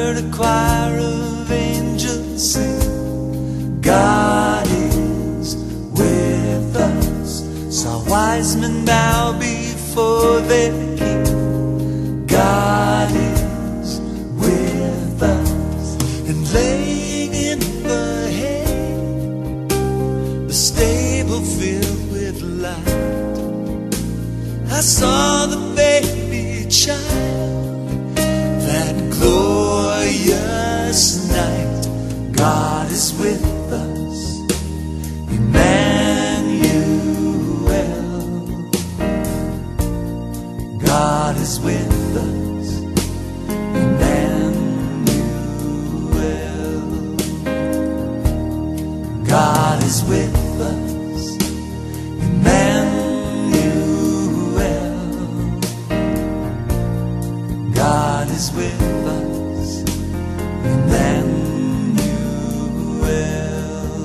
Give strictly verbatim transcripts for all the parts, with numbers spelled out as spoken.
heard a choir of angels sing, God is with us. Saw wise men bow before their King, God is with us. And laying in the hay, the stable filled with light, I saw the baby child, that glorious night. God is with us, Emmanuel. God is with us, Emmanuel. God is with us, Emmanuel. God is with us, Emmanuel.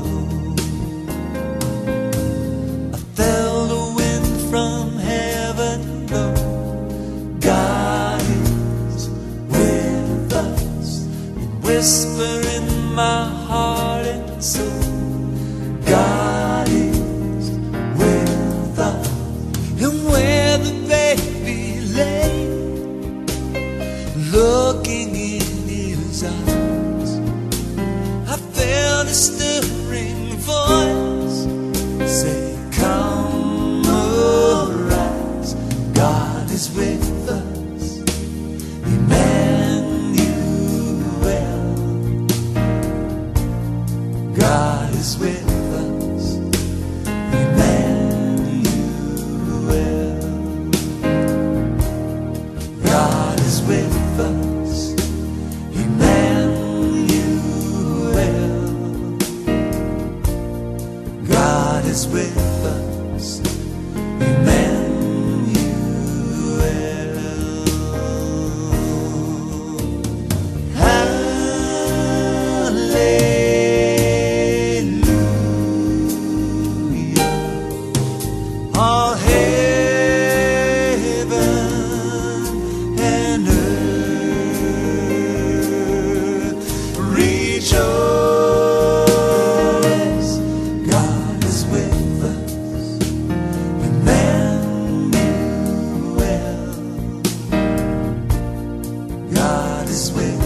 I felt a wind from heaven blow, God is with us. Whisper in my heart and soul, God is with us. And where the baby lay, looking in his eyes, I felt a stirring voice say, come arise. God is with us, Emmanuel. God is with us, Emmanuel. God is with us, Emmanuel. God is with us, Emmanuel. Hallelujah. All heaven and earth rejoice. God is with us, Emmanuel. God is with us.